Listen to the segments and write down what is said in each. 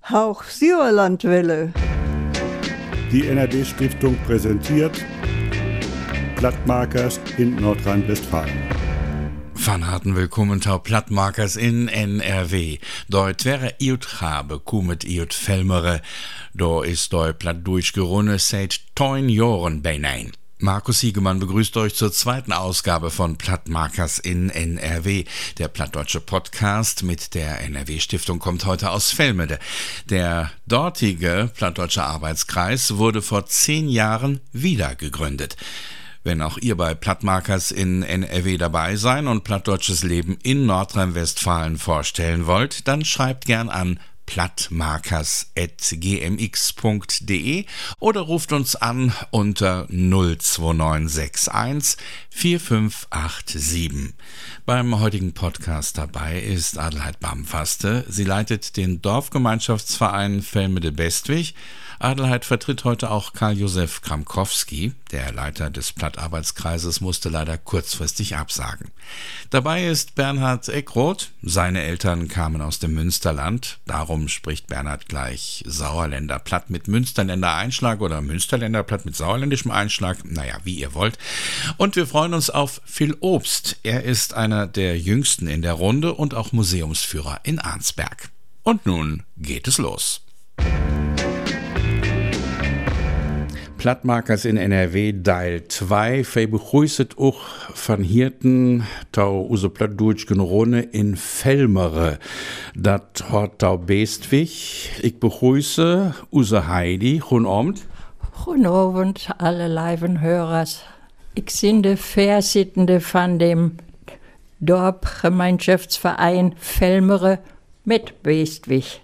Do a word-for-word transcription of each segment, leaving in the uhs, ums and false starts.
Hauch Sauerlandwelle. Die N R W-Stiftung präsentiert Plattmakers in Nordrhein-Westfalen. Van harten willkommen tau Plattmakers in N R W. Dort wäre iut habe, kumet iut Felmere. Do ist doi platt durchgerunne seit teun Joren beinein. Markus Siegemann begrüßt euch zur zweiten Ausgabe von Plattmakers in N R W. Der plattdeutsche Podcast mit der N R W-Stiftung kommt heute aus Velmede. Der dortige plattdeutsche Arbeitskreis wurde vor zehn Jahren wieder gegründet. Wenn auch ihr bei Plattmakers in N R W dabei sein und plattdeutsches Leben in Nordrhein-Westfalen vorstellen wollt, dann schreibt gern an plattmakers at g m x punkt d e oder ruft uns an unter null zwei neun sechs eins vier fünf acht sieben. Beim heutigen Podcast dabei ist Adelheid Bamfaste. Sie leitet den Dorfgemeinschaftsverein Velmede-Bestwig. Adelheid vertritt heute auch Karl-Josef Kramkowski. Der Leiter des Plattarbeitskreises musste leider kurzfristig absagen. Dabei ist Bernhard Eckroth. Seine Eltern kamen aus dem Münsterland. Darum spricht Bernhard gleich Sauerländer Platt mit Münsterländer Einschlag oder Münsterländer Platt mit sauerländischem Einschlag. Naja, wie ihr wollt. Und wir freuen uns auf Phil Obst. Er ist einer der jüngsten in der Runde und auch Museumsführer in Arnsberg. Und nun geht es los. Plattmakers in N R W Teil zwei. Fei begrüßet auch van Hirten tau use plattdurchgenrone in Velmere. Dat hort tau Bestwig. Ich begrüße use Heidi. Guten Abend. Guten Abend, alle liven Hörers. Ich bin der Vorsitzende von dem Dorfgemeinschaftsverein Velmere mit Bestwig.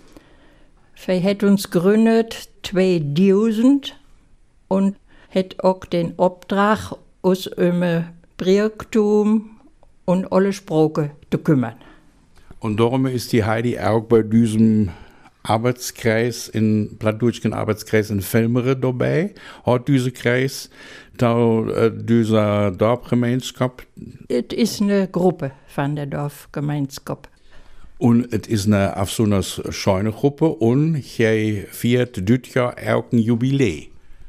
Fei hat uns gegründet zweitausend. Und hat auch den Auftrag, uns um Bürgertum und alle Sprachen zu kümmern. Und darum ist die Heidi auch bei diesem Arbeitskreis, in plattdeutschen Arbeitskreis in Velmere dabei. Hat dieser Kreis, da, äh, dieser Dorfgemeinschaft? Es ist eine Gruppe von der Dorfgemeinschaft. Und es ist eine auf so einer scheune Gruppe und hier feiert dieses Jahr auch ein Jubiläum.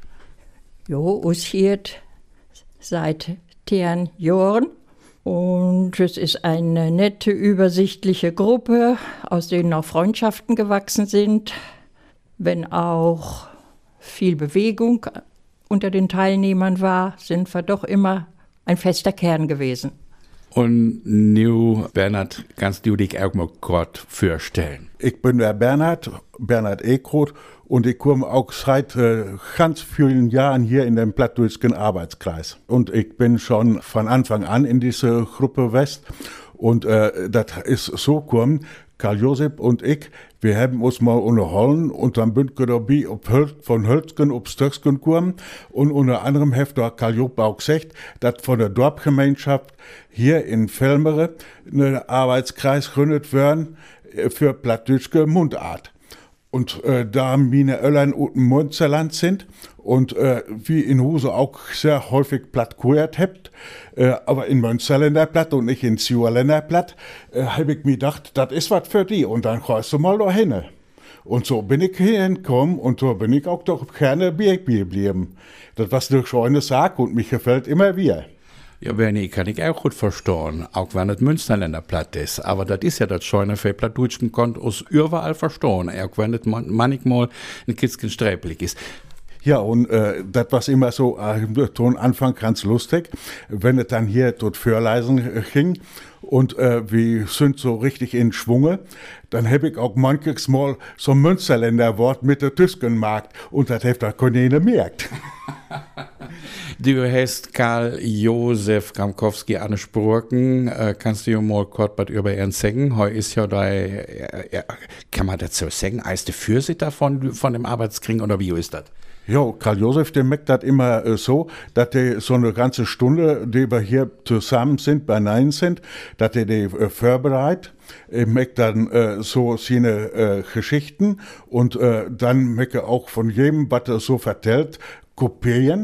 Jo, uns hier seit zehn Jahren. Und es ist eine nette, übersichtliche Gruppe, aus denen auch Freundschaften gewachsen sind. Wenn auch viel Bewegung unter den Teilnehmern war, sind wir doch immer ein fester Kern gewesen. Und nu, Bernhard, kannst du dich auch mal kurz vorstellen? Ich bin der Bernhard, Bernhard Eckroth, und ich komme auch seit äh, ganz vielen Jahren hier in dem plattdeutschen Arbeitskreis. Und ich bin schon von Anfang an in diese Gruppe West. Und äh, das ist so gekommen, Karl-Josef und ich, wir haben uns mal unterhalten und dann bin ich dabei von Hölzgen auf Stöcksgen gekommen. Und unter anderem hat der Karl-Josef auch gesagt, dass von der Dorfgemeinschaft hier in Velmere ein Arbeitskreis gegründet werden für plattdeutsche Mundart. Und äh, da meine Öllern und im Münsterland sind und äh, wie in Huse auch sehr häufig platt gehört habt, äh, aber in Münsterländer Platt und nicht in Sauerländer Platt, äh, habe ich mir gedacht, das ist was für die und dann kannst du mal da hin. Und so bin ich hingekommen und so bin ich auch doch gerne bei geblieben. Das war eine schöne Sache und mich gefällt immer wieder. Ja, Bernie, kann ich auch gut verstehen, auch wenn es Münsterländer Platt ist. Aber das ist ja das Scheune für Plattdeutschen konnt aus überall verstehen, auch wenn es man, manchmal ein bisschen sträpelig ist. Ja, und äh, das war immer so, äh, von Anfang ganz lustig, wenn es dann hier dort Vorlesen äh, ging und äh, wir sind so richtig in Schwunge, dann habe ich auch manches Mal so ein Münsterländer Wort mit der Tüskenmarkt und das hat da keiner gemerkt. Du hast Karl-Josef Kramkowski angesprochen. Äh, kannst du ja mal kurz was über ihn sagen? Heute ist ja da, äh, kann man das so sagen, als der Fürsitter von, von dem Arbeitskring oder wie ist das? Ja, Karl-Josef, der merkt das immer äh, so, dass der so eine ganze Stunde, die wir hier zusammen sind, bei Nein sind, dass der die äh, vorbereitet. Er merkt dann äh, so seine äh, Geschichten und äh, dann merkt er auch von jedem, was er so vertellt, kopieren.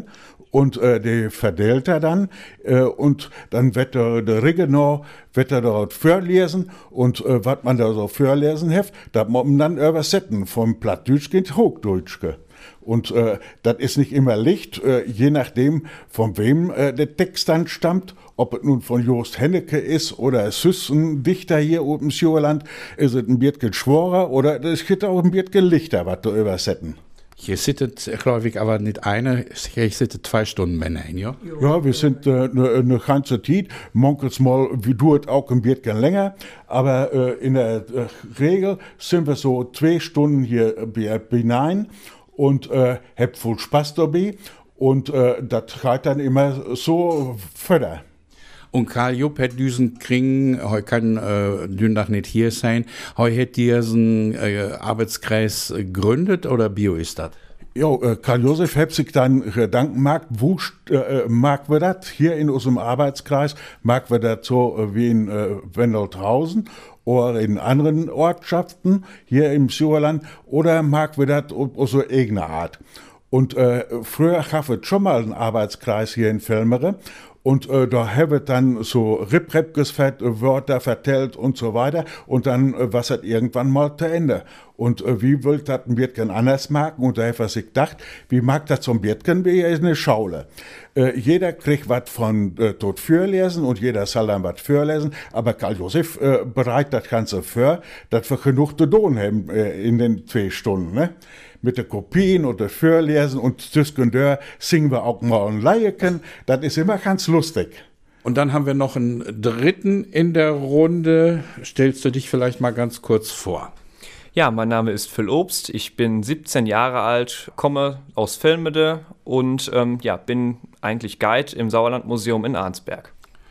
und äh, die verteilt er dann äh, und dann wird der, der Regenau wird er dort vorlesen und äh, was man da so vorlesen hat, das muss man dann übersetzen vom Plattdeutsch ins Hochdeutsch. Und äh, das ist nicht immer Licht, äh, je nachdem, von wem äh, der Text dann stammt, ob es nun von Jost Hennecke ist oder es ist ein Dichter hier oben im Schuerland, ist es ein bisschen schworer oder es gibt auch ein bisschen Lichter, was du übersetzen. Hier sittet, glaube ich, aber nicht eine, hier sittet zwei Stunden Männer hin, ja? Ja, wir sind eine äh, ne ganze Zeit, manchmal mal, wie du es auch ein bisschen länger, aber äh, in der äh, Regel sind wir so zwei Stunden hier hinein und äh, habt voll Spaß dabei und äh, das geht dann immer so fördern. Und Karl Jupp hat diesen kriegen, heute kann äh, Dündach nicht hier sein, heute hat diesen äh, Arbeitskreis gegründet oder bio ist das? Ja, äh, Karl Josef hat sich dann Gedanken gemacht, wo äh, mag wir das hier in unserem Arbeitskreis, mag wir das so äh, wie in äh, Wendelthausen oder in anderen Ortschaften hier im Schuerland oder mag wir das auf so eigene Art. Und äh, früher gab es schon mal einen Arbeitskreis hier in Velmere. Und äh, da haben wir dann so Rip-Rep-Gesfett, Wörter vertellt und so weiter. Und dann äh, war es irgendwann mal zu Ende. Und äh, wie wollte das ein bisschen anders machen? Und da habe ich sich gedacht, wie mag das so ein bisschen wie eine Schaule? Äh, jeder kriegt was von äh, dort vorlesen und jeder soll dann was vorlesen. Aber Karl Josef äh, bereitet das Ganze vor, dass wir genug zu tun haben äh, in den zwei Stunden. Ne? Mit den Kopien und das Vorlesen und zwischendurch singen wir auch mal ein Leieken. Das ist immer ganz lustig. Und dann haben wir noch einen dritten in der Runde. Stellst du dich vielleicht mal ganz kurz vor? Ja, mein Name ist Phil Obst. Ich bin siebzehn Jahre alt, komme aus Velmede und ähm, ja, bin eigentlich Guide im Sauerlandmuseum in Arnsberg.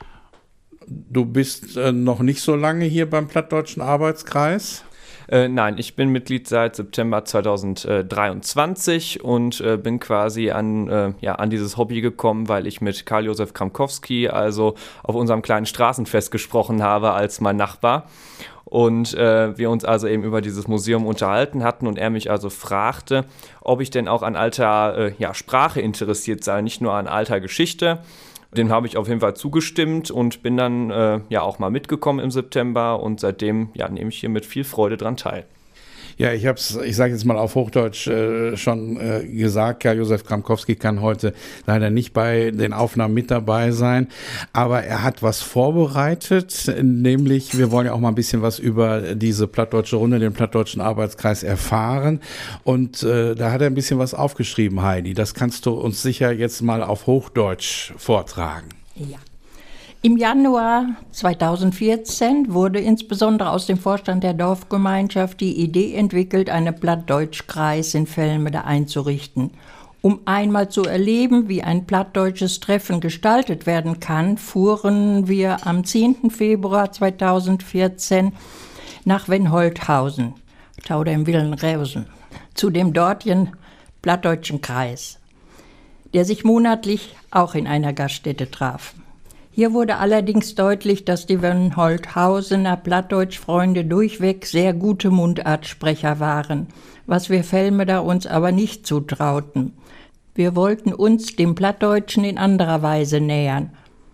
Du bist äh, noch nicht so lange hier beim Plattdeutschen Arbeitskreis? Äh, nein, ich bin Mitglied seit September zweitausenddreiundzwanzig und äh, bin quasi an, äh, ja, an dieses Hobby gekommen, weil ich mit Karl-Josef Kramkowski, also auf unserem kleinen Straßenfest gesprochen habe als mein Nachbar. Und äh, wir uns also eben über dieses Museum unterhalten hatten und er mich also fragte, ob ich denn auch an alter äh, ja, Sprache interessiert sei, nicht nur an alter Geschichte. Dem habe ich auf jeden Fall zugestimmt und bin dann äh, ja auch mal mitgekommen im September und seitdem ja, nehme ich hier mit viel Freude dran teil. Ja, ich habe es, ich sage jetzt mal auf Hochdeutsch äh, schon äh, gesagt, Karl-Josef Kramkowski kann heute leider nicht bei den Aufnahmen mit dabei sein, aber er hat was vorbereitet, nämlich wir wollen ja auch mal ein bisschen was über diese Plattdeutsche Runde, den Plattdeutschen Arbeitskreis erfahren und äh, da hat er ein bisschen was aufgeschrieben, Heidi. Das kannst du uns sicher jetzt mal auf Hochdeutsch vortragen. Ja. Im Januar zweitausendvierzehn wurde insbesondere aus dem Vorstand der Dorfgemeinschaft die Idee entwickelt, einen Plattdeutschkreis in Velmede einzurichten. Um einmal zu erleben, wie ein plattdeutsches Treffen gestaltet werden kann, fuhren wir am zehnten Februar zweitausendvierzehn nach Wenholthausen, Tauder im Willenreusen, zu dem dortigen Plattdeutschen Kreis, der sich monatlich auch in einer Gaststätte traf. Hier wurde allerdings deutlich, dass die Wenholthausener Plattdeutschfreunde durchweg sehr gute Mundartsprecher waren, was wir Velmeder uns aber nicht zutrauten. Wir wollten uns dem Plattdeutschen in anderer Weise nähern.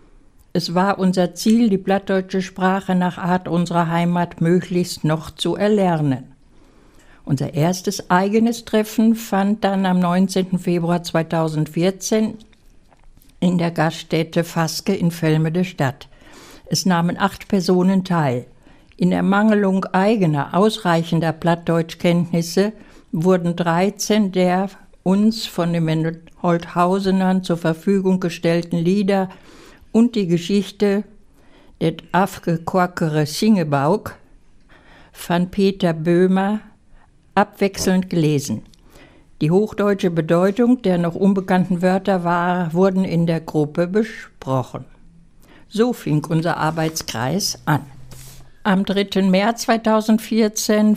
Es war unser Ziel, die plattdeutsche Sprache nach Art unserer Heimat möglichst noch zu erlernen. Unser erstes eigenes Treffen fand dann am neunzehnten Februar zweitausendvierzehn in der Gaststätte Faske in Velmede statt. Es nahmen acht Personen teil. In Ermangelung eigener, ausreichender Plattdeutschkenntnisse wurden dreizehn der uns von den Wenholthausenern zur Verfügung gestellten Lieder und die Geschichte Det afgequackere Singebauk von Peter Böhmer abwechselnd gelesen. Die hochdeutsche Bedeutung der noch unbekannten Wörter war, wurden in der Gruppe besprochen. So fing unser Arbeitskreis an. Am dritten März zweitausendvierzehn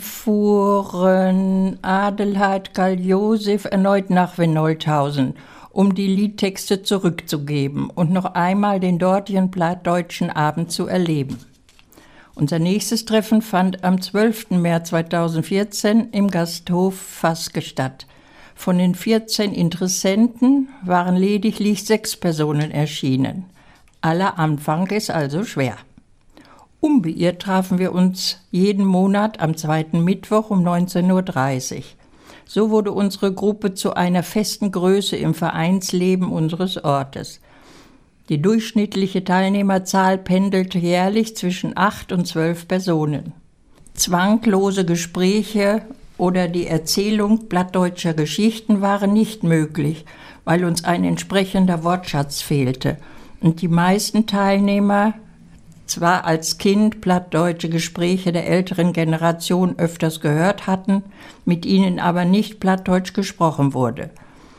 fuhren Adelheid Karl-Josef erneut nach Wenholthausen, um die Liedtexte zurückzugeben und noch einmal den dortigen plattdeutschen Abend zu erleben. Unser nächstes Treffen fand am zwölften März zweitausendvierzehn im Gasthof Faske statt. Von den vierzehn Interessenten waren lediglich sechs Personen erschienen. Aller Anfang ist also schwer. Unbeirrt trafen wir uns jeden Monat am zweiten Mittwoch um neunzehn Uhr dreißig. So wurde unsere Gruppe zu einer festen Größe im Vereinsleben unseres Ortes. Die durchschnittliche Teilnehmerzahl pendelte jährlich zwischen acht und zwölf Personen. Zwanglose Gespräche oder die Erzählung plattdeutscher Geschichten waren nicht möglich, weil uns ein entsprechender Wortschatz fehlte und die meisten Teilnehmer zwar als Kind plattdeutsche Gespräche der älteren Generation öfters gehört hatten, mit ihnen aber nicht plattdeutsch gesprochen wurde.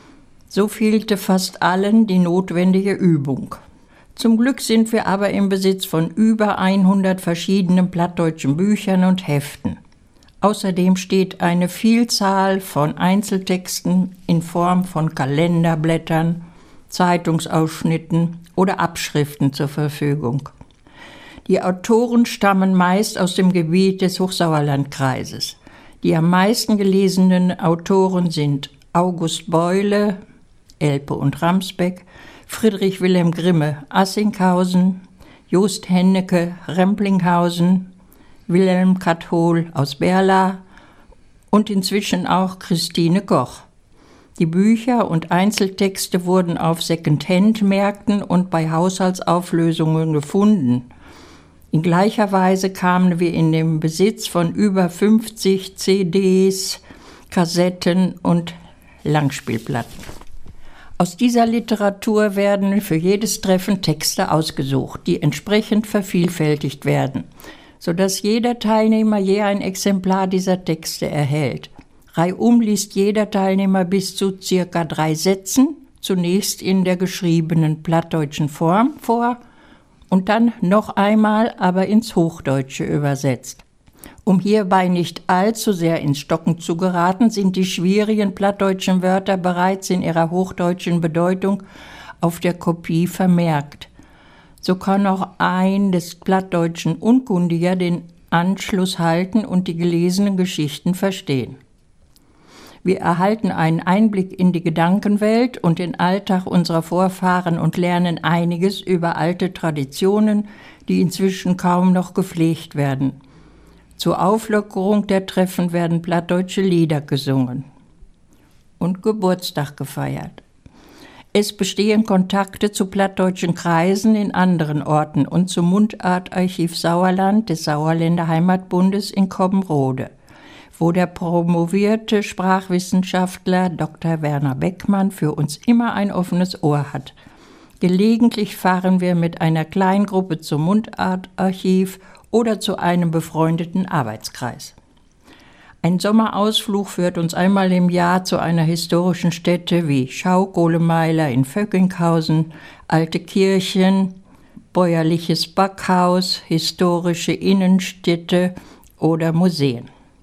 So fehlte fast allen die notwendige Übung. Zum Glück sind wir aber im Besitz von über hundert verschiedenen plattdeutschen Büchern und Heften. Außerdem steht eine Vielzahl von Einzeltexten in Form von Kalenderblättern, Zeitungsausschnitten oder Abschriften zur Verfügung. Die Autoren stammen meist aus dem Gebiet des Hochsauerlandkreises. Die am meisten gelesenen Autoren sind August Beule, Elpe und Ramsbeck, Friedrich Wilhelm Grimme, Assinghausen, Jost Hennecke, Remplinghausen, Wilhelm Kathol aus Berla und inzwischen auch Christine Koch. Die Bücher und Einzeltexte wurden auf Second-Hand-Märkten und bei Haushaltsauflösungen gefunden. In gleicher Weise kamen wir in den Besitz von über fünfzig C Ds, Kassetten und Langspielplatten. Aus dieser Literatur werden für jedes Treffen Texte ausgesucht, die entsprechend vervielfältigt werden, sodass jeder Teilnehmer je ein Exemplar dieser Texte erhält. Reihum liest jeder Teilnehmer bis zu circa drei Sätzen, zunächst in der geschriebenen plattdeutschen Form vor und dann noch einmal aber ins Hochdeutsche übersetzt. Um hierbei nicht allzu sehr ins Stocken zu geraten, sind die schwierigen plattdeutschen Wörter bereits in ihrer hochdeutschen Bedeutung auf der Kopie vermerkt. So kann auch ein des Plattdeutschen Unkundiger den Anschluss halten und die gelesenen Geschichten verstehen. Wir erhalten einen Einblick in die Gedankenwelt und den Alltag unserer Vorfahren und lernen einiges über alte Traditionen, die inzwischen kaum noch gepflegt werden. Zur Auflockerung der Treffen werden plattdeutsche Lieder gesungen und Geburtstag gefeiert. Es bestehen Kontakte zu plattdeutschen Kreisen in anderen Orten und zum Mundartarchiv Sauerland des Sauerländer Heimatbundes in Cobbenrode, wo der promovierte Sprachwissenschaftler Doktor Werner Beckmann für uns immer ein offenes Ohr hat. Gelegentlich fahren wir mit einer Kleingruppe zum Mundartarchiv oder zu einem befreundeten Arbeitskreis. Ein Sommerausflug führt uns einmal im Jahr zu einer historischen Stätte wie Schaukohlemeiler in Vöckinghausen, alte Kirchen, bäuerliches Backhaus, historische Innenstädte oder Museen.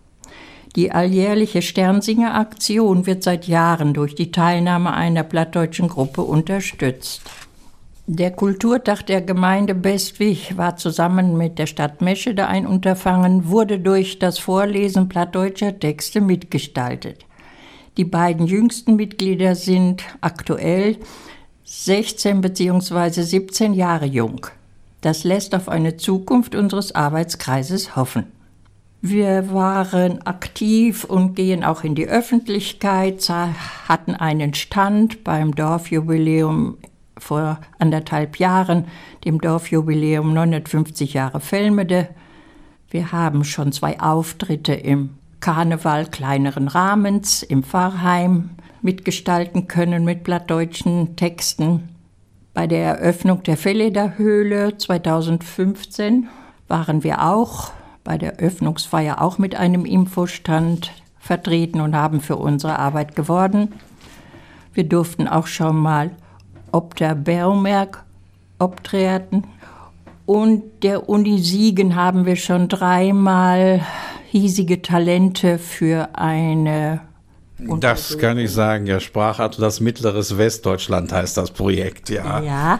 Die alljährliche Sternsinger-Aktion wird seit Jahren durch die Teilnahme einer plattdeutschen Gruppe unterstützt. Der Kulturtag der Gemeinde Bestwig war zusammen mit der Stadt Meschede ein Unterfangen, wurde durch das Vorlesen plattdeutscher Texte mitgestaltet. Die beiden jüngsten Mitglieder sind aktuell sechzehn bzw. siebzehn Jahre jung. Das lässt auf eine Zukunft unseres Arbeitskreises hoffen. Wir waren aktiv und gehen auch in die Öffentlichkeit, hatten einen Stand beim Dorfjubiläum vor anderthalb Jahren, dem Dorfjubiläum neunhundertfünfzig Jahre Velmede. Wir haben schon zwei Auftritte im Karneval kleineren Rahmens, im Pfarrheim mitgestalten können mit plattdeutschen Texten. Bei der Eröffnung der Velleder-Höhle zweitausendfünfzehn waren wir auch bei der Öffnungsfeier auch mit einem Infostand vertreten und haben für unsere Arbeit geworben. Wir durften auch schon mal ob der Baumerk optreten. Und der Uni Siegen haben wir schon dreimal hiesige Talente für eine... Das kann ich sagen, ja, Sprachatlas Mittleres Westdeutschland heißt das Projekt, ja. Ja,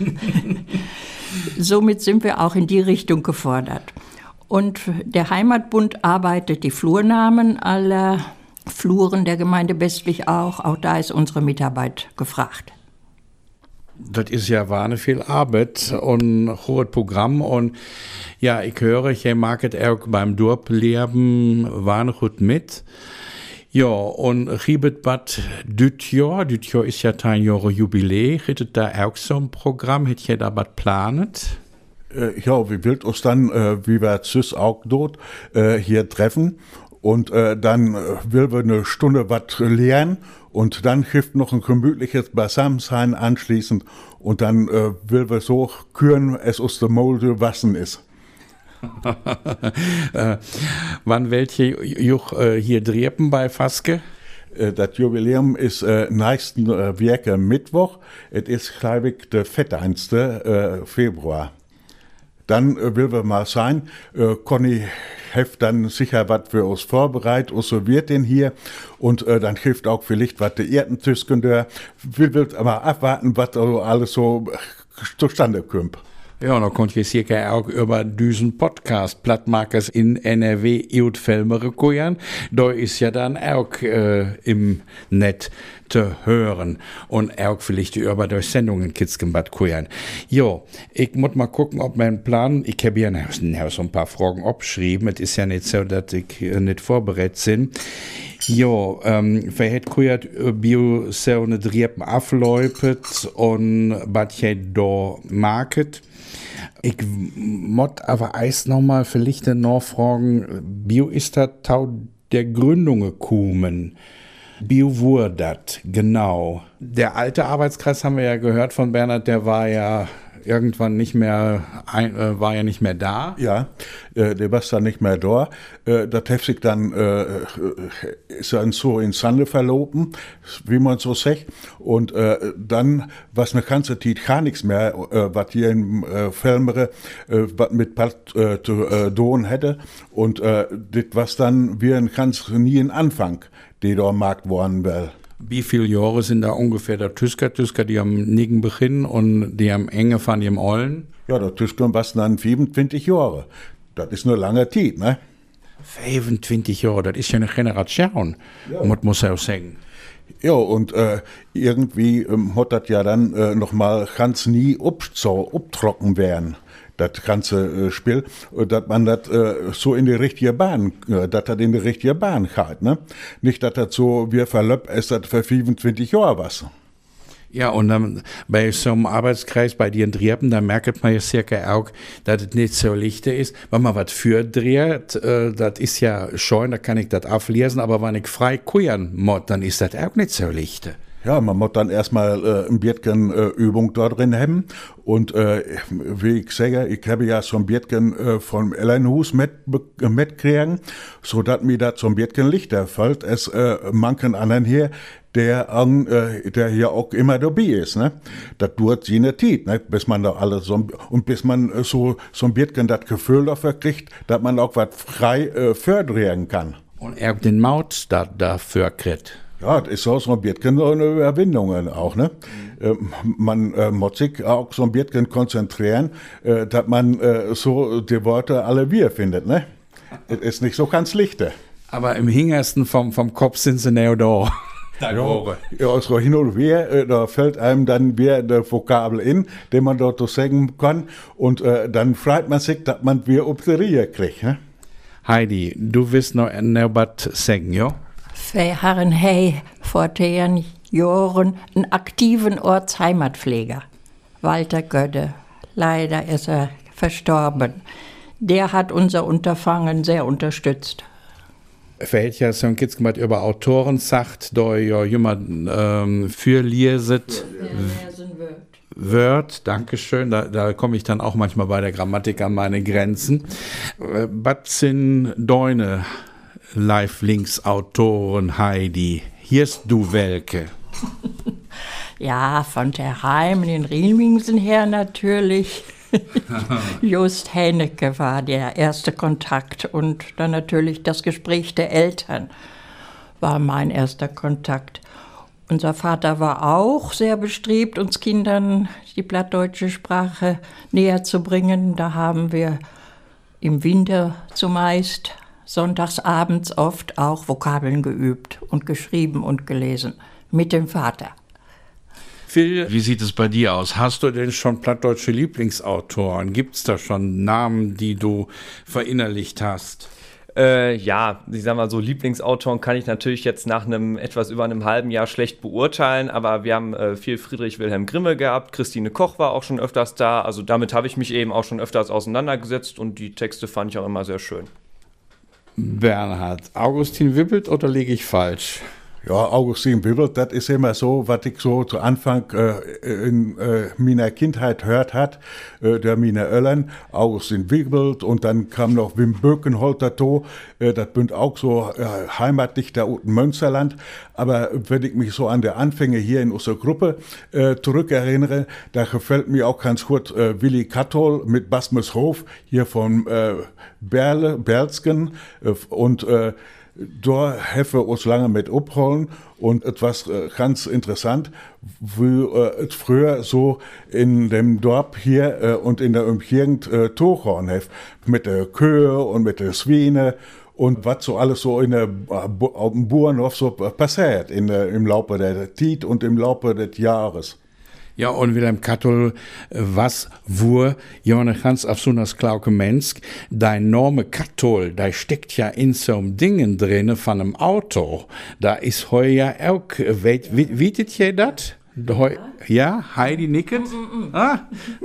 somit sind wir auch in die Richtung gefordert. Und der Heimatbund arbeitet die Flurnamen aller Fluren der Gemeinde Bestwig auch. Auch da ist unsere Mitarbeit gefragt. Das ist ja wahnsinnig viel Arbeit und hohes Programm. Und ja, ich höre, ich mag es auch beim Dorpleben wahnsinnig gut mit. Ja, und Riebet Bad Dütjor, Dütjor ist ja ein Jahre Jubiläum, hättet da auch so ein Programm, hättet ihr da was planet? Äh, ja, wie wild uns dann, äh, wie wir süß auch dort, äh, hier treffen. Und äh, dann äh, will wir eine Stunde was lernen und dann hilft noch ein gemütliches Beisammensein anschließend und dann äh, will wir so küren, es aus der Molde wassen ist. äh, wann welche Juch äh, hier drepen bei Faske? Äh, das Jubiläum ist äh, nächsten äh, Werke Mittwoch. Es ist, glaube ich, der vierzehnten Februar. Dann äh, will wir mal sein, äh, Conny hilft dann sicher was für uns vorbereitet, und so wird den hier und äh, dann hilft auch vielleicht was der Erdentüsken der. Wir will aber abwarten, was also alles so zustande kommt. Ja, dann könnt ihr sicher auch über diesen Podcast Plattmakers in N R W Iut Velmere kuren. Da ist ja dann auch äh, im Netz zu hören und auch vielleicht über durch Sendungen Kitzgenbad kuren. Jo, ich muss mal gucken, ob mein Plan, ich habe ja noch so ein paar Fragen abgeschrieben. Es ist ja nicht so, dass ich äh, nicht vorbereitet bin. Jo, ähm, verhält kujat bio so eine Driepen afläupet und was ihr da market. Ich mod aber eins nochmal vielleicht noch fragen, bio ist das tau der Gründungen kommen. Bio wurde das, genau. Der alte Arbeitskreis haben wir ja gehört von Bernhard, der war ja irgendwann nicht mehr, ein, äh, war ja nicht mehr da. Ja, äh, der war dann nicht mehr da. Äh, das hat sich dann, äh, ist dann so in Sande verlopen, wie man so sagt. Und äh, dann, was eine ganze Zeit gar nichts mehr, äh, was hier in äh, Velmere, äh, was mit Bad äh, zu äh, tun hätte. Und äh, das was dann wie ein ganz nie ein Anfang, die da am Markt worden wäre. Wie viele Jahre sind da ungefähr der Tüsker? Tüsker, die am Nigen Beginn und die am Enge von dem Ollen? Ja, der Tüsker war dann fünfundzwanzig Jahre. Das ist eine lange Zeit, ne? fünfundzwanzig Jahre, das ist ja eine Generation, ja. muss man auch sagen. Ja, und äh, irgendwie ähm, hat das ja dann äh, nochmal ganz nie abtrocken werden. Das ganze äh, Spiel, dass man das äh, so in die richtige Bahn, äh, dass das in die richtige Bahn geht, ne? Nicht, dass das so, wir verlöpp, es das für fünfundzwanzig Jahre was. Ja, und dann bei so einem Arbeitskreis bei den Driepen, da merkt man ja circa auch, dass es nicht so licht ist. Wenn man was für dreht, äh, das ist ja schön, da kann ich das auflesen, aber wenn ich frei kuren muss, dann ist das auch nicht so licht. Ja, man muss dann erstmal äh, ein bisschen äh, Übung da drin haben. Und äh, wie ich sage, ich habe ja so ein bisschen äh, vom Ellenhus mit, mitkriegen, so dass mir das so ein bisschen lichter fällt, es äh, manchen anderen hier, der, äh, der hier auch immer dabei ist, ne? Das dauert sie eine Zeit, ne? Bis man da alles so, und bis man äh, so, so ein bisschen das Gefühl dafür kriegt, dass man auch was frei äh, fördern kann. Und er den Maut da, dafür kriegt. Ja, das ist auch so ein bisschen eine Überwindung auch, ne? Mhm. Äh, man äh, muss sich auch so ein bisschen konzentrieren, äh, dass man äh, so die Worte alle wir findet, ne? Das ist nicht so ganz lichte. Aber im hintersten vom, vom Kopf sind sie näher da. Ja, ja, so hin und her, äh, da fällt einem dann wieder der Vokabel in, den man dort so sagen kann, und äh, dann freut man sich, dass man wieder auf die Reihe kriegt, ne? Heidi, du willst noch was sagen, ja? Wir haben hey vor zehn Jahren einen aktiven Ortsheimatpfleger, Walter Gödde. Leider ist er verstorben. Der hat unser Unterfangen sehr unterstützt. Verhält ja so ein Kitzgenbad über Autoren sagt, da ja jemand ähm, für lieset wird. Dankeschön. Da, da komme ich dann auch manchmal bei der Grammatik an meine Grenzen. Äh, was sind deine Live-Links-Autoren, Heidi? Hier ist du welke. Ja, von der Heim in Riemingsen her natürlich. Just Hennecke war der erste Kontakt und dann natürlich das Gespräch der Eltern war mein erster Kontakt. Unser Vater war auch sehr bestrebt, uns Kindern die plattdeutsche Sprache näher zu bringen. Da haben wir im Winter zumeist sonntags abends oft auch Vokabeln geübt und geschrieben und gelesen. Mit dem Vater. Phil, Wie sieht es bei dir aus? hast du denn schon plattdeutsche Lieblingsautoren? Gibt es da schon Namen, die du verinnerlicht hast? Äh, ja, ich sag mal so, Lieblingsautoren kann ich natürlich jetzt nach einem etwas über einem halben Jahr schlecht beurteilen, aber wir haben äh, viel Friedrich Wilhelm Grimme gehabt, Christine Koch war auch schon öfters da, also damit habe ich mich eben auch schon öfters auseinandergesetzt und die Texte fand ich auch immer sehr schön. Bernhard, Augustin Wibbelt oder liege ich falsch? Ja, Augustin Wibbelt, das ist immer so, was ich so zu Anfang äh, in äh, meiner Kindheit hört hat, äh, der Mine Öllern, Augustin Wibbelt und dann kam noch Wim Bökenholt dazu, äh, das bünd auch so äh, heimatlich da unten Münsterland, aber wenn ich mich so an der Anfänge hier in unserer Gruppe äh, zurückerinnere, da gefällt mir auch ganz gut äh, Willi Kattol mit Basmushof hier von äh, Berle, Berlsken äh, und äh, da helfen wir uns lange mit abholen und etwas äh, ganz interessant, wie äh, es früher so in dem Dorf hier äh, und in der Umgegend äh, Tochhorn hef mit der Kühe und mit der Schweine und was so alles so in der, äh, auf dem Bauernhof so passiert in der, im Laufe der Zeit und im Laufe des Jahres. Ja, und Wilhelm Kattol, was wur, Johanne ganz auf so nas Klauke Mensk, dein Name Kattol, da steckt ja in so einem Dingen drinne von einem Auto. Da ist heu ja auch, weet, wietet ihr dat? Ja, Heidi nicket? Mm, mm, mm. Ah.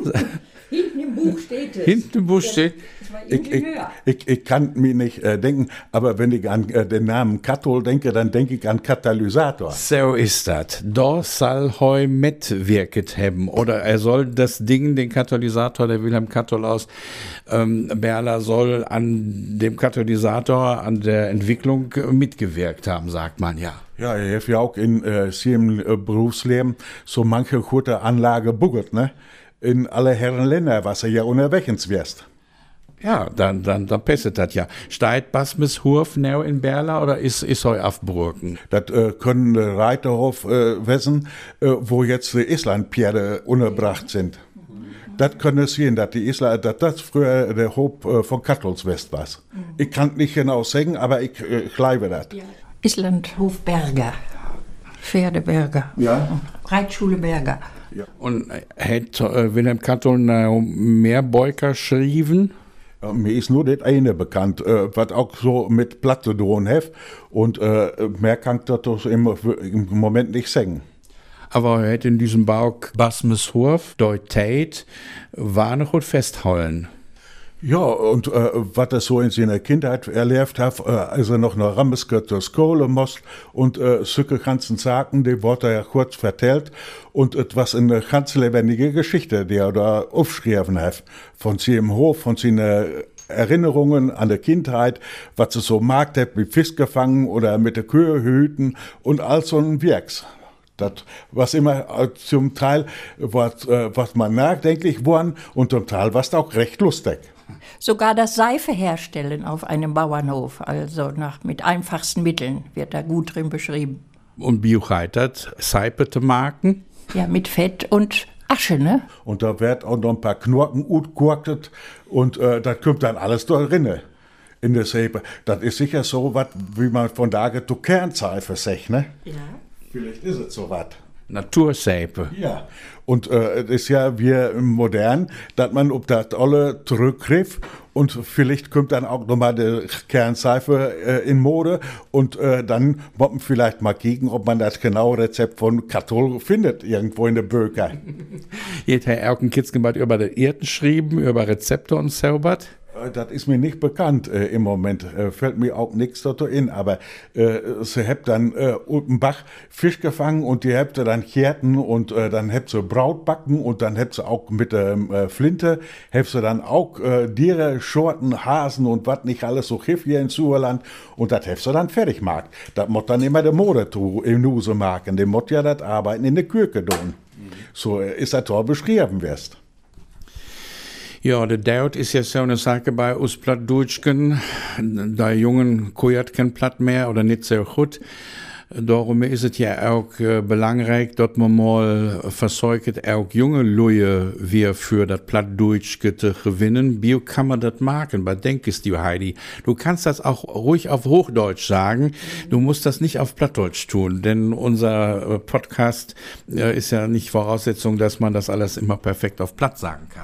Hinten im Buch steht es. Hinten im Buch steht. Ich, ich, ich, ich kann mir nicht äh, denken, aber wenn ich an äh, den Namen Kattol denke, dann denke ich an Katalysator. So ist das. Da soll heu mitwirket haben. Oder er soll das Ding, den Katalysator, der Wilhelm Kattol aus ähm, Berla, soll an dem Katalysator, an der Entwicklung äh, mitgewirkt haben, sagt man ja. Ja, er hat ja auch in äh, seinem äh, Berufsleben so manche gute Anlage buggert, ne? In alle Herren Länder, was er ja unterwegs wirst. Ja, dann, dann, dann passt das ja. Steigt Basmus Hurf now in Berla oder ist, ist heu aufbrücken? Das äh, können äh, Reiterhof äh, wissen, äh, wo jetzt die Islandpferde unterbracht sind. Das können es sehen, dass die Island, dass das früher der Hof äh, von Kattols West war. Ich kann nicht genau sagen, aber ich äh, glaube das. Ja. Islandhof Berger, Pferdeberger, Ja. Reitschule Berger. Ja. Und hat äh, Wilhelm Kattol noch mehr Beuker geschrieben? Ja, mir ist nur das eine bekannt, äh, was auch so mit Platte drohen heft. Und äh, mehr kann ich das im, im Moment nicht sagen. Aber er hat in diesem Bau Basmus Hurf, Deuteit, war noch gut festhalten. Ja, und äh, was er so in seiner Kindheit erlebt hat, äh, als er noch nach Rammeske zur Schule musste und äh, solche ganzen Sachen, die wurde er ja kurz vertellt und etwas eine ganz lebendige Geschichte, die er da aufgeschrieben hat, von seinem Hof, von seinen Erinnerungen an der Kindheit, was er so mag, hat mit Fisch gefangen oder mit der Kühe hüten und all so ein Werks. Das, was immer äh, zum Teil, was, äh, was man nachdenklich worden und zum Teil was auch recht lustig. Sogar das Seife herstellen auf einem Bauernhof, also nach, mit einfachsten Mitteln, wird da gut drin beschrieben. Und wie heitert Seife zu machen? Ja, mit Fett und Asche, ne? Und da wird auch noch ein paar Knorken utgurktet und äh, das kommt dann alles da rinne in der Seife. Das ist sicher so was, wie man von da zu Kernseife sagt, ne? Ja. Vielleicht ist es so was. Naturseife. Ja, und äh, es ist ja wie modern, dass man auf das alle zurückgriff und vielleicht kommt dann auch nochmal die Kernseife äh, in Mode und äh, dann muss man vielleicht mal kicken, ob man das genaue Rezept von Kattol findet, irgendwo in der Böker. Jetzt hat er auch ein Kitz gemacht über die Erden geschrieben, über Rezepte und so was. Das ist mir nicht bekannt äh, im Moment, äh, fällt mir auch nichts dazu in, aber äh, sie habt dann äh, unten Bach Fisch gefangen und die habt ihr dann Kerten und äh, dann habt sie Braut backen und dann habt sie auch mit der äh, Flinte, habt sie dann auch äh, Tiere, Schorten, Hasen und was nicht alles so Schiff hier in Sauerland und das habt sie dann fertig gemacht. Das muss dann immer der Mode im Nuse machen, dem muss ja das Arbeiten in der Küche tun. Mhm. So äh, ist das toll beschrieben wirst. Ja, der Daut ist ja so eine Sache bei uns Plattdeutschen. Da Jungen kujert kein Platt mehr oder nicht so gut. Darum ist es ja auch äh, belangrijk dass man mal versucht, auch junge Leute wir für das Plattdeutsch zu gewinnen. Wie kann man das machen? Was denkst du, Heidi? Du kannst das auch ruhig auf Hochdeutsch sagen. Du musst das nicht auf Plattdeutsch tun, denn unser Podcast äh, ist ja nicht Voraussetzung, dass man das alles immer perfekt auf Platt sagen kann.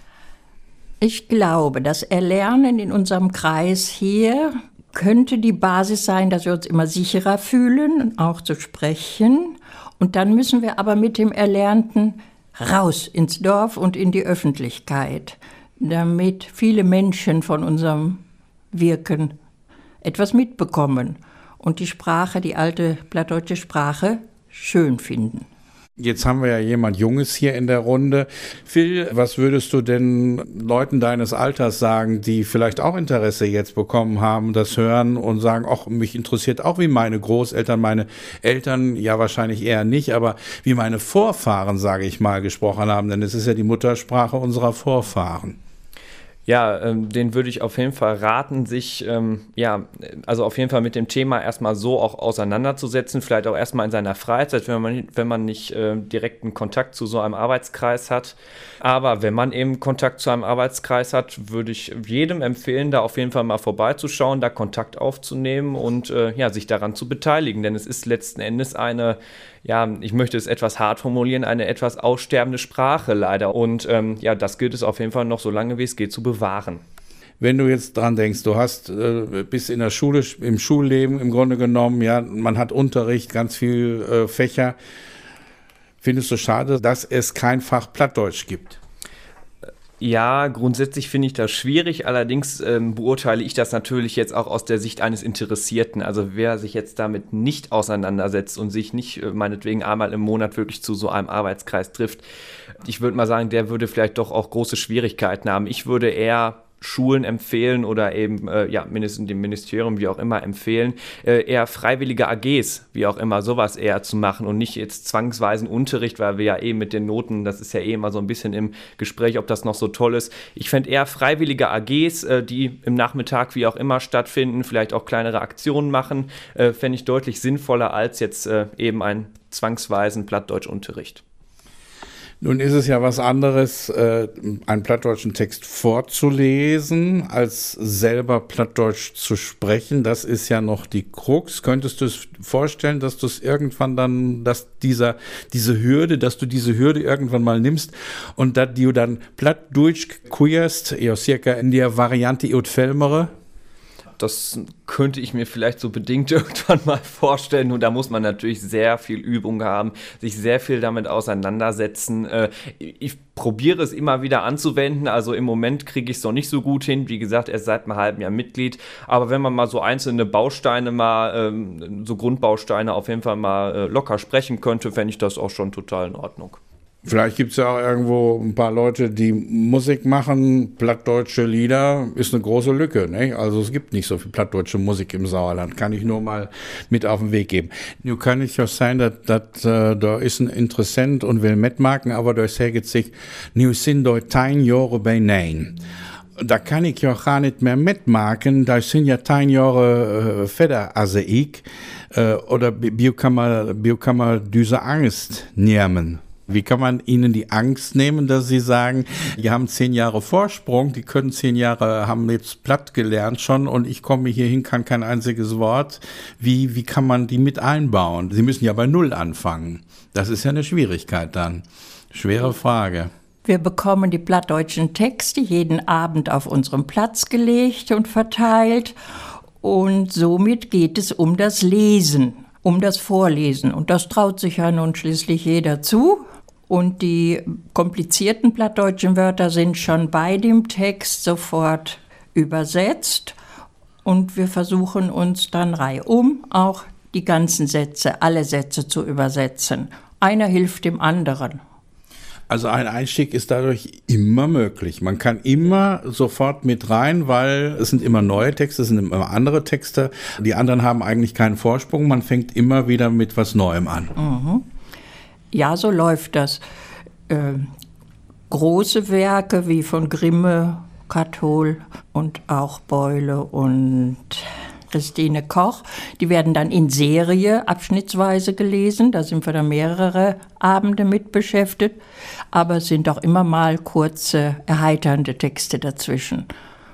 Ich glaube, das Erlernen in unserem Kreis hier könnte die Basis sein, dass wir uns immer sicherer fühlen, auch zu sprechen. Und dann müssen wir aber mit dem Erlernten raus ins Dorf und in die Öffentlichkeit, damit viele Menschen von unserem Wirken etwas mitbekommen und die Sprache, die alte plattdeutsche Sprache, schön finden. Jetzt haben wir ja jemand Junges hier in der Runde. Phil, was würdest du denn Leuten deines Alters sagen, die vielleicht auch Interesse jetzt bekommen haben, das hören und sagen, ach, mich interessiert auch, wie meine Großeltern, meine Eltern, ja wahrscheinlich eher nicht, aber wie meine Vorfahren, sage ich mal, gesprochen haben, denn es ist ja die Muttersprache unserer Vorfahren. Ja, ähm, den würde ich auf jeden Fall raten, sich, ähm, ja, also auf jeden Fall mit dem Thema erstmal so auch auseinanderzusetzen, vielleicht auch erstmal in seiner Freizeit, wenn man, wenn man nicht äh, direkten Kontakt zu so einem Arbeitskreis hat. Aber wenn man eben Kontakt zu einem Arbeitskreis hat, würde ich jedem empfehlen, da auf jeden Fall mal vorbeizuschauen, da Kontakt aufzunehmen und äh, ja, sich daran zu beteiligen, denn es ist letzten Endes eine, ja, ich möchte es etwas hart formulieren, eine etwas aussterbende Sprache leider. Und ähm, ja, das gilt es auf jeden Fall noch so lange wie es geht zu bewahren. Wenn du jetzt dran denkst, du hast äh, bis in der Schule, im Schulleben im Grunde genommen, ja, man hat Unterricht, ganz viel äh, Fächer. Findest du schade, dass es kein Fach Plattdeutsch gibt? Ja, grundsätzlich finde ich das schwierig, allerdings ähm, beurteile ich das natürlich jetzt auch aus der Sicht eines Interessierten. Also wer sich jetzt damit nicht auseinandersetzt und sich nicht äh, meinetwegen einmal im Monat wirklich zu so einem Arbeitskreis trifft, ich würde mal sagen, der würde vielleicht doch auch große Schwierigkeiten haben. Ich würde eher Schulen empfehlen oder eben, äh, ja, mindestens dem Ministerium, wie auch immer, empfehlen, äh, eher freiwillige A Gs, wie auch immer, sowas eher zu machen und nicht jetzt zwangsweisen Unterricht, weil wir ja eh mit den Noten, das ist ja eh immer so ein bisschen im Gespräch, ob das noch so toll ist. Ich fände eher freiwillige A Gs, äh, die im Nachmittag, wie auch immer, stattfinden, vielleicht auch kleinere Aktionen machen, äh, fände ich deutlich sinnvoller als jetzt äh, eben einen zwangsweisen Plattdeutschunterricht. Nun ist es ja was anderes, äh, einen plattdeutschen Text vorzulesen, als selber Plattdeutsch zu sprechen. Das ist ja noch die Krux. Könntest du es vorstellen, dass du es irgendwann dann, dass dieser, diese Hürde, dass du diese Hürde irgendwann mal nimmst und dass du dann Plattdeutsch kuierst, ja, circa in der Variante Iot Felmere? Das könnte ich mir vielleicht so bedingt irgendwann mal vorstellen. Und da muss man natürlich sehr viel Übung haben, sich sehr viel damit auseinandersetzen. Ich probiere es immer wieder anzuwenden. Also im Moment kriege ich es noch nicht so gut hin. Wie gesagt, erst seit einem halben Jahr Mitglied. Aber wenn man mal so einzelne Bausteine mal, so Grundbausteine auf jeden Fall mal locker sprechen könnte, fände ich das auch schon total in Ordnung. Vielleicht gibt es ja auch irgendwo ein paar Leute, die Musik machen, plattdeutsche Lieder, ist eine große Lücke, ne? Also es gibt nicht so viel plattdeutsche Musik im Sauerland, kann ich nur mal mit auf den Weg geben. Nun kann es ja sein, dass, dass äh, da ist ein Interessent und will mitmachen, aber da sagt sich, nu sind da zehn Jahre bei nein. Da kann ich ja gar nicht mehr mitmachen, da sind ja zehn Jahre äh, Feder als ich, äh, oder wie kann man, wie kann man diese Angst nehmen? Wie kann man ihnen die Angst nehmen, dass sie sagen, die haben zehn Jahre Vorsprung, die können zehn Jahre, haben jetzt platt gelernt schon und ich komme hierhin, kann kein einziges Wort. Wie, wie kann man die mit einbauen? Sie müssen ja bei Null anfangen. Das ist ja eine Schwierigkeit dann. Schwere Frage. Wir bekommen die plattdeutschen Texte jeden Abend auf unserem Platz gelegt und verteilt und somit geht es um das Lesen, um das Vorlesen und das traut sich ja nun schließlich jeder zu. Und die komplizierten plattdeutschen Wörter sind schon bei dem Text sofort übersetzt. Und wir versuchen uns dann reihum auch die ganzen Sätze, alle Sätze zu übersetzen. Einer hilft dem anderen. Also ein Einstieg ist dadurch immer möglich. Man kann immer sofort mit rein, weil es sind immer neue Texte, es sind immer andere Texte. Die anderen haben eigentlich keinen Vorsprung. Man fängt immer wieder mit was Neuem an. Mhm. Ja, so läuft das. Äh, große Werke wie von Grimme, Kathol und auch Beule und Christine Koch. Die werden dann in Serie abschnittsweise gelesen. Da sind wir dann mehrere Abende mit beschäftigt. Aber es sind auch immer mal kurze, erheiternde Texte dazwischen.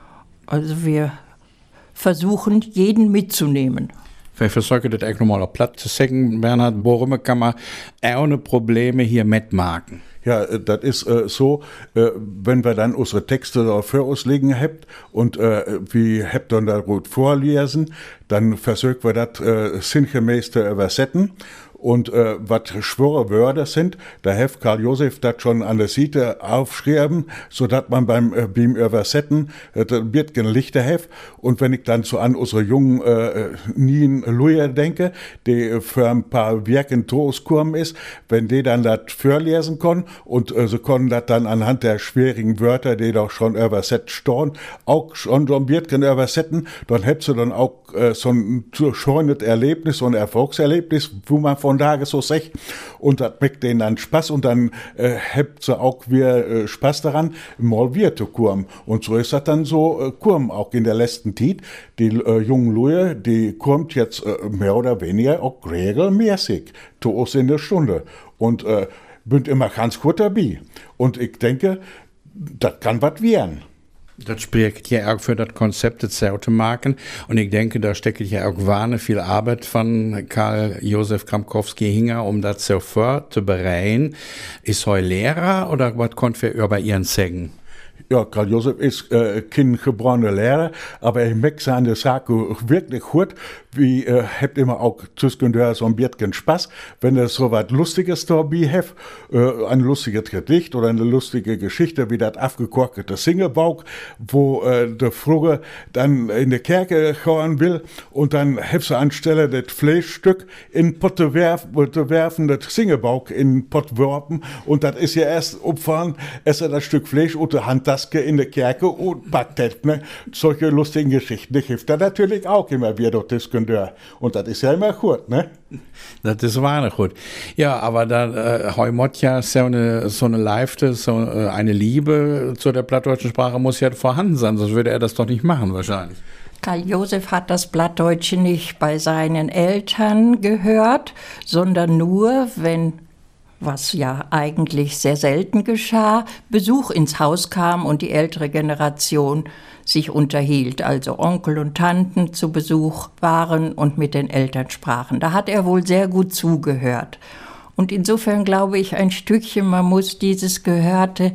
Also wir versuchen, jeden mitzunehmen. Vielleicht versuche ich das auch nochmal auf Platz zu sagen, Bernhard, warum kann man ohne Probleme hier mitmachen? Ja, das ist äh, so, äh, wenn wir dann unsere Texte da für uns liegen habt und äh, wie habt dann da gut vorlesen, dann versuchen wir das äh, sinngemäß zu übersetzen. Und äh, was schwere Wörter sind, da hat Karl Josef das schon an der Seite aufschreiben, sodass man beim äh, beim Übersetzen äh, das wird kein Lichter hat. Und wenn ich dann so an unsere jungen äh, Nien Luja denke, die für ein paar Werke in Tooskurm ist, wenn die dann das vorlesen können und äh, sie können das dann anhand der schwierigen Wörter, die doch schon übersetzt stehen, auch schon so ein Wirken übersetzen, dann hättest du dann auch äh, so ein schönes Erlebnis, so ein Erfolgserlebnis, wo man von Tage so sech und das macht denen dann Spaß und dann äh, habt sie auch wieder äh, Spaß daran, mal wieder zu kurm. Und so ist das dann so äh, kurm auch in der letzten Zeit. Die äh, jungen Leute, die kommt jetzt äh, mehr oder weniger auch regelmäßig zu uns in der Stunde und äh, bin immer ganz gut dabei. Und ich denke, das kann was werden. Das spricht ja auch für das Konzept des Zautemarken. Und ich denke, da steckt ja auch wahnsinnig viel Arbeit von Karl Josef Kramkowski hinter, um das sofort zu bereiten. Ist er Lehrer oder was konnte wir über Ihren sagen? Ja, Karl Josef ist äh, kein geborener Lehrer, aber ich merke seine Sache wirklich gut. Wie äh, habt immer auch zwischendurch so ein bisschen Spaß, wenn er so was Lustiges dabei hat, äh, ein lustiges Gedicht oder eine lustige Geschichte, wie das aufgekorkete Singebauk, wo äh, der Frugge dann in die Kerke gehen will und dann hat sie anstelle das Fleischstück in Potte werf, werfen, das Singebauk in Pott werfen und das ist ja erst umfahren, es er das Stück Fleisch unter Handtaske in der Kerke und packt das, ne? Solche lustigen Geschichten, die hilft er natürlich auch immer wieder durch das und das ist ja immer gut, ne? Das ist wahnsinnig gut. Ja, aber da äh, heu ja so eine, so eine Leifte, so äh, eine Liebe zu der plattdeutschen Sprache muss ja vorhanden sein, sonst würde er das doch nicht machen wahrscheinlich. Karl Josef hat das Plattdeutsche nicht bei seinen Eltern gehört, sondern nur, wenn, was ja eigentlich sehr selten geschah, Besuch ins Haus kam und die ältere Generation sich unterhielt, also Onkel und Tanten zu Besuch waren und mit den Eltern sprachen. Da hat er wohl sehr gut zugehört. Und insofern glaube ich ein Stückchen, man muss dieses Gehörte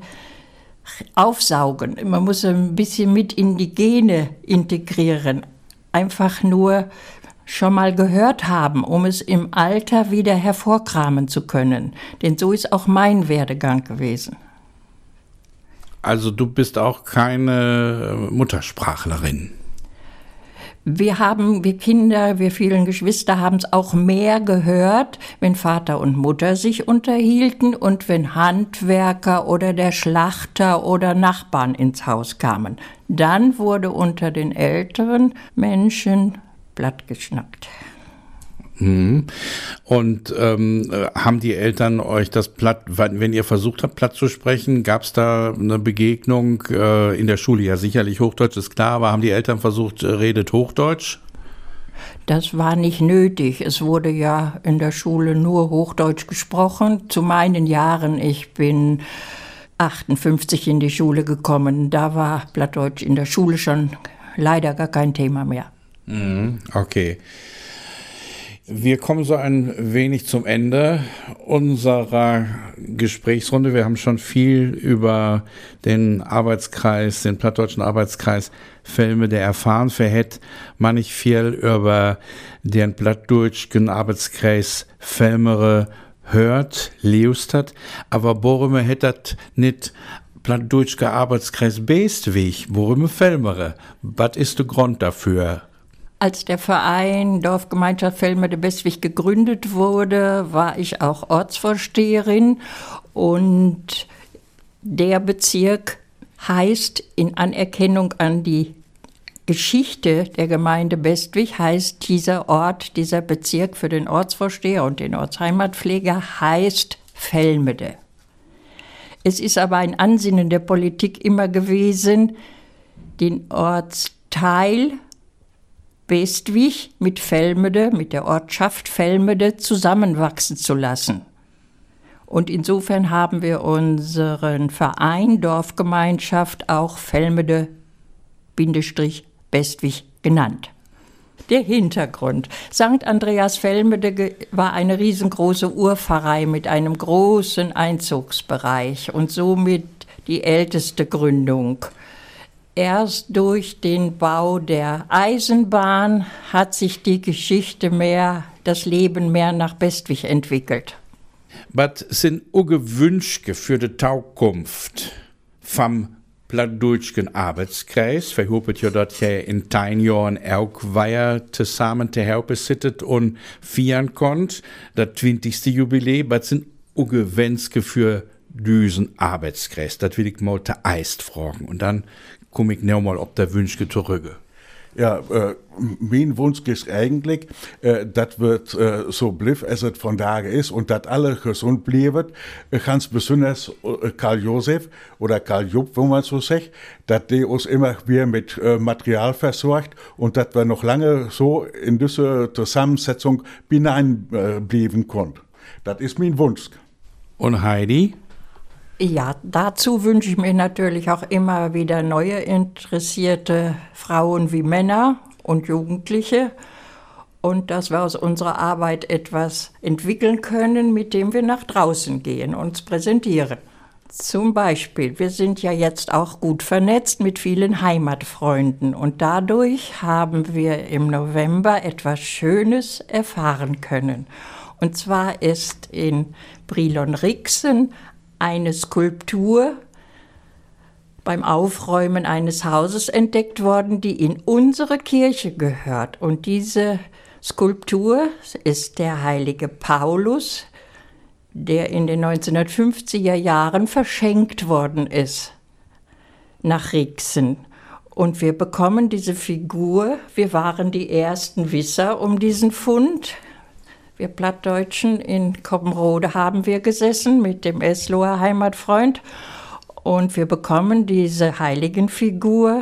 aufsaugen. Man muss ein bisschen mit in die Gene integrieren. Einfach nur schon mal gehört haben, um es im Alter wieder hervorkramen zu können. Denn so ist auch mein Werdegang gewesen. Also du bist auch keine Muttersprachlerin. Wir haben, wir Kinder, wir vielen Geschwister haben es auch mehr gehört, wenn Vater und Mutter sich unterhielten und wenn Handwerker oder der Schlachter oder Nachbarn ins Haus kamen. Dann wurde unter den älteren Menschen Blatt geschnackt. Mhm. Und ähm, haben die Eltern euch das Platt, wenn ihr versucht habt, Platt zu sprechen, gab es da eine Begegnung äh, in der Schule? Ja, sicherlich Hochdeutsch ist klar, aber haben die Eltern versucht, redet Hochdeutsch? Das war nicht nötig. Es wurde ja in der Schule nur Hochdeutsch gesprochen. Zu meinen Jahren, ich bin achtundfünfzig in die Schule gekommen, da war Plattdeutsch in der Schule schon leider gar kein Thema mehr. Mhm, okay. Wir kommen so ein wenig zum Ende unserer Gesprächsrunde. Wir haben schon viel über den Arbeitskreis, den plattdeutschen Arbeitskreis Velmede erfahren. Wir hätten man nicht viel über den plattdeutschen Arbeitskreis Velmere hört, leust hat, aber warum hätte das nicht plattdeutschen Arbeitskreis Bestweg, warum Velmere? Was ist der Grund dafür? Als der Verein Dorfgemeinschaft Velmede-Bestwig gegründet wurde, war ich auch Ortsvorsteherin und der Bezirk heißt in Anerkennung an die Geschichte der Gemeinde Bestwig, heißt dieser Ort, dieser Bezirk für den Ortsvorsteher und den Ortsheimatpfleger heißt Velmede. Es ist aber ein Ansinnen der Politik immer gewesen, den Ortsteil Bestwig mit Velmede, mit der Ortschaft Velmede zusammenwachsen zu lassen. Und insofern haben wir unseren Verein Dorfgemeinschaft auch Velmede-Bestwig genannt. Der Hintergrund. Sankt Andreas Velmede war eine riesengroße Urpfarrei mit einem großen Einzugsbereich und somit die älteste Gründung. Erst durch den Bau der Eisenbahn hat sich die Geschichte mehr, das Leben mehr nach Bestwig entwickelt. Was sind ungewünschte für die Zukunft vom Plattdeutschen Arbeitskreis? Verhopet ja, dass ihr in zehn Jahren auch weiter zusammen zu helfen sittet und feiern konnt, das zwanzigste Jubiläum. Was sind ungewünschte für diesen Arbeitskreis? Das will ich mal zu Eist fragen. Und dann komme ich noch mal auf der Wünsche zurück. Ja, äh, mein Wunsch ist eigentlich, äh, das wird äh, so blieb, als es von Tage ist und dass alle gesund bleiben. Äh, ganz besonders äh, Karl Josef oder Karl Jupp, wo man so sagt, dass die uns immer wieder mit äh, Material versorgt und dass wir noch lange so in diese Zusammensetzung hineinbleiben äh, konnten. Das ist mein Wunsch. Und Heidi? Ja, dazu wünsche ich mir natürlich auch immer wieder neue interessierte Frauen wie Männer und Jugendliche und dass wir aus unserer Arbeit etwas entwickeln können, mit dem wir nach draußen gehen und uns präsentieren. Zum Beispiel, wir sind ja jetzt auch gut vernetzt mit vielen Heimatfreunden und dadurch haben wir im November etwas Schönes erfahren können. Und zwar ist in Brilon-Rixen eine Skulptur beim Aufräumen eines Hauses entdeckt worden, die in unsere Kirche gehört. Und diese Skulptur ist der heilige Paulus, der in den neunzehnhundertfünfziger Jahren verschenkt worden ist nach Rixen. Und wir bekommen diese Figur, wir waren die ersten Wisser um diesen Fund. Wir Plattdeutschen in Koppenrode haben wir gesessen mit dem Esloher Heimatfreund und wir bekommen diese Heiligenfigur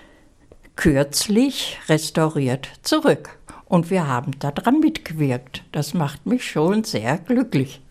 kürzlich restauriert zurück. Und wir haben daran mitgewirkt. Das macht mich schon sehr glücklich.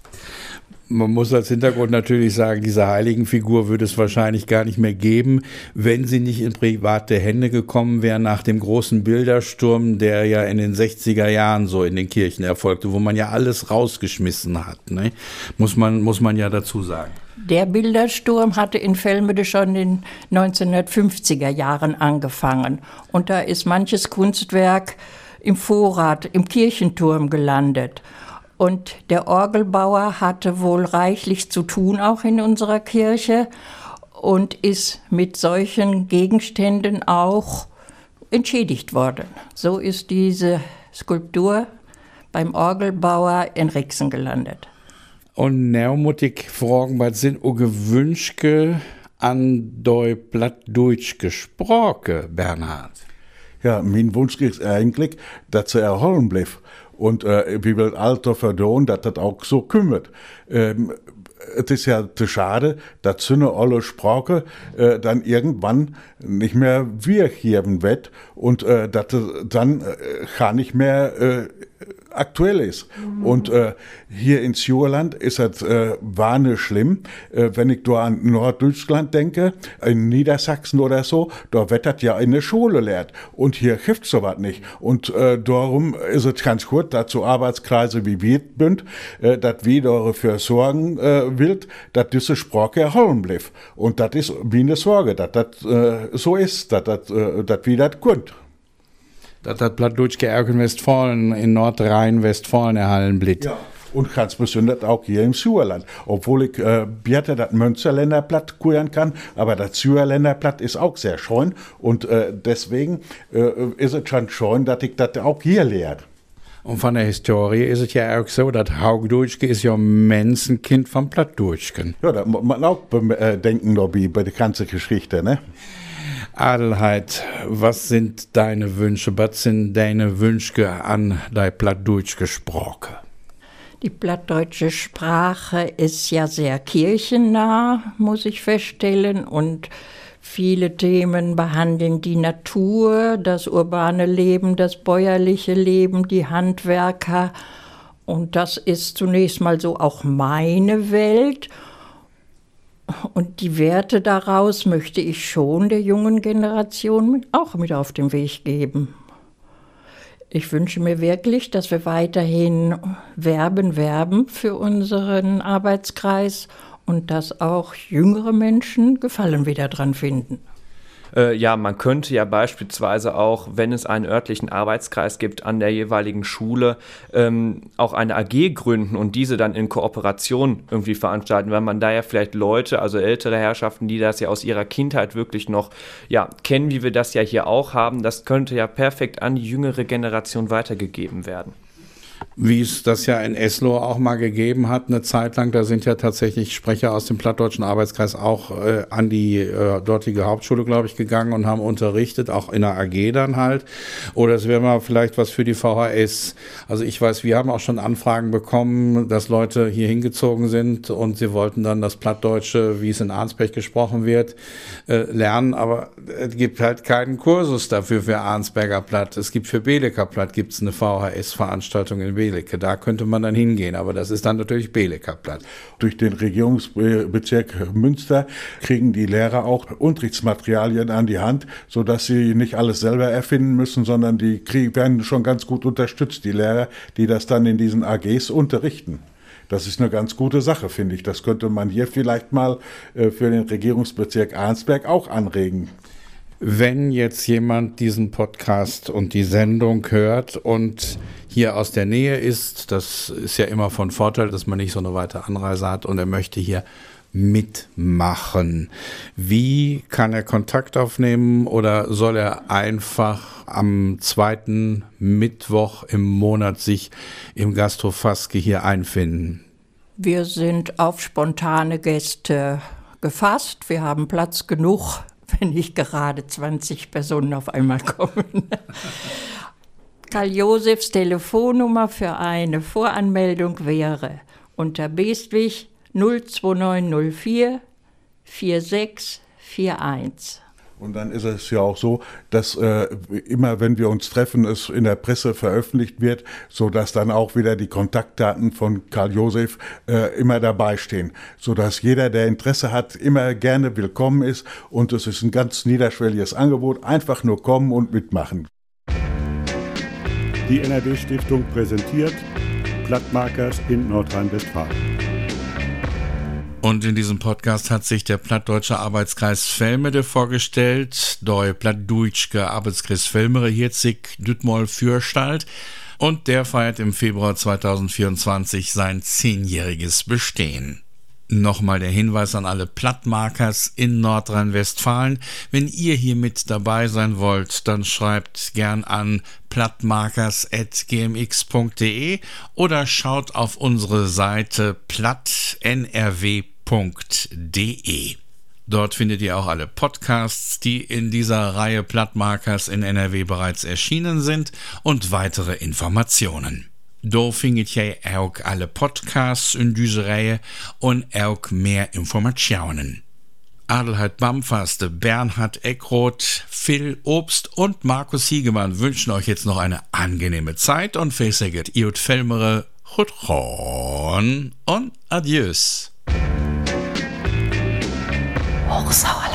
Man muss als Hintergrund natürlich sagen, diese Heiligenfigur würde es wahrscheinlich gar nicht mehr geben, wenn sie nicht in private Hände gekommen wäre nach dem großen Bildersturm, der ja in den sechziger Jahren so in den Kirchen erfolgte, wo man ja alles rausgeschmissen hat, ne? Muss man, muss man ja dazu sagen. Der Bildersturm hatte in Velmede schon in den neunzehnhundertfünfziger Jahren angefangen. Und da ist manches Kunstwerk im Vorrat, im Kirchenturm gelandet. Und der Orgelbauer hatte wohl reichlich zu tun, auch in unserer Kirche, und ist mit solchen Gegenständen auch entschädigt worden. So ist diese Skulptur beim Orgelbauer in Rixen gelandet. Und now muss ich fragen, was sind auch gewünschte an deu Plattdeutsch gesprochen, Bernhard? Ja, mein Wunsch ist eigentlich, dass sie erholen bleibt. Und äh, wie will Alter verdoen, dass das auch so kümmert. Ähm, es ist ja zu schade, dass so eine alle Sprache äh, dann irgendwann nicht mehr wiedergeben wird und äh, dass dann äh, gar nicht mehr äh, aktuell ist. Mhm. Und äh, hier in Sjuerland ist das äh, wahnsinnig schlimm. Äh, wenn ich da an Norddeutschland denke, in Niedersachsen oder so, da wird das ja in der Schule lehrt. Und hier gibt es sowas nicht. Und äh, darum ist es ganz gut, dass so Arbeitskreise wie wir sind, äh, dass wir dafür sorgen äh, wollt, dass diese Sprache erhalten bleibt. Und das ist wie eine Sorge, dass das äh, so ist, dass das äh, dass wir das können. Dass das Plattdeutsch auch in Westfalen, in Nordrhein-Westfalen erhalten bleibt. Ja, und ganz besonders auch hier im Sauerland. Obwohl ich äh, bitte das Münsterländer Platt kuren kann, aber das Sauerländer Platt ist auch sehr schön. Und äh, deswegen äh, ist es schon schön, dass ich das auch hier lehre. Und von der Historie ist es ja auch so, dass Haugdeutschke ist ja Menschenkind vom Plattdeutschken. Ja, da muss man auch bedenken dabei, bei der ganzen Geschichte, ne? Adelheid, was sind deine Wünsche, was sind deine Wünsche an dein Plattdeutsch Sprache? Die plattdeutsche Sprache ist ja sehr kirchennah, muss ich feststellen, und viele Themen behandeln, die Natur, das urbane Leben, das bäuerliche Leben, die Handwerker. Und das ist zunächst mal so auch meine Welt. Und die Werte daraus möchte ich schon der jungen Generation mit, auch mit auf den Weg geben. Ich wünsche mir wirklich, dass wir weiterhin werben, werben für unseren Arbeitskreis und dass auch jüngere Menschen Gefallen wieder dran finden. Äh, ja, man könnte ja beispielsweise auch, wenn es einen örtlichen Arbeitskreis gibt, an der jeweiligen Schule ähm, auch eine A G gründen und diese dann in Kooperation irgendwie veranstalten, weil man da ja vielleicht Leute, also ältere Herrschaften, die das ja aus ihrer Kindheit wirklich noch ja, kennen, wie wir das ja hier auch haben, das könnte ja perfekt an die jüngere Generation weitergegeben werden. Wie es das ja in Eslohe auch mal gegeben hat, eine Zeit lang, da sind ja tatsächlich Sprecher aus dem Plattdeutschen Arbeitskreis auch äh, an die äh, dortige Hauptschule, glaube ich, gegangen und haben unterrichtet, auch in der A G dann halt. Oder es wäre mal vielleicht was für die V H S. Also ich weiß, wir haben auch schon Anfragen bekommen, dass Leute hier hingezogen sind und sie wollten dann das Plattdeutsche, wie es in Arnsberg gesprochen wird, äh, lernen, aber es gibt halt keinen Kursus dafür für Arnsberger Platt. Es gibt für Beleker Platt gibt es eine V H S-Veranstaltung in Belecke. Da könnte man dann hingehen, aber das ist dann natürlich Beleker Platt. Durch den Regierungsbezirk Münster kriegen die Lehrer auch Unterrichtsmaterialien an die Hand, sodass sie nicht alles selber erfinden müssen, sondern die kriegen, werden schon ganz gut unterstützt, die Lehrer, die das dann in diesen A Gs unterrichten. Das ist eine ganz gute Sache, finde ich. Das könnte man hier vielleicht mal äh, für den Regierungsbezirk Arnsberg auch anregen. Wenn jetzt jemand diesen Podcast und die Sendung hört und hier aus der Nähe ist, das ist ja immer von Vorteil, dass man nicht so eine weite Anreise hat und er möchte hier mitmachen. Wie kann er Kontakt aufnehmen oder soll er einfach am zweiten Mittwoch im Monat sich im Gasthof Faske hier einfinden? Wir sind auf spontane Gäste gefasst. Wir haben Platz genug, wenn nicht gerade zwanzig Personen auf einmal kommen. Karl Josefs Telefonnummer für eine Voranmeldung wäre unter Bestwig null zwei neun null vier vier sechs vier eins. Und dann ist es ja auch so, dass äh, immer, wenn wir uns treffen, es in der Presse veröffentlicht wird, sodass dann auch wieder die Kontaktdaten von Karl Josef äh, immer dabei stehen, sodass jeder, der Interesse hat, immer gerne willkommen ist. Und es ist ein ganz niederschwelliges Angebot, einfach nur kommen und mitmachen. Die N R W-Stiftung präsentiert Plattmakers in Nordrhein-Westfalen. Und in diesem Podcast hat sich der Plattdeutsche Arbeitskreis Velmede vorgestellt, der Plattdeutschke Arbeitskreis Velmere hirzig Dütmol Fürstalt, und der feiert im Februar zweitausendvierundzwanzig sein zehnjähriges Bestehen. Nochmal der Hinweis an alle Plattmakers in Nordrhein-Westfalen: Wenn ihr hier mit dabei sein wollt, dann schreibt gern an plattmakers at g m x punkt d e oder schaut auf unsere Seite platt n r w punkt d e. Dort findet ihr auch alle Podcasts, die in dieser Reihe Plattmakers in N R W bereits erschienen sind, und weitere Informationen. Da findet ihr auch alle Podcasts in dieser Reihe und auch mehr Informationen. Adelheid Bamfaste, Bernhard Eckroth, Phil Obst und Markus Hiegemann wünschen euch jetzt noch eine angenehme Zeit und versäget Iut Velmere, Chutron und Adieus. Hochsauer.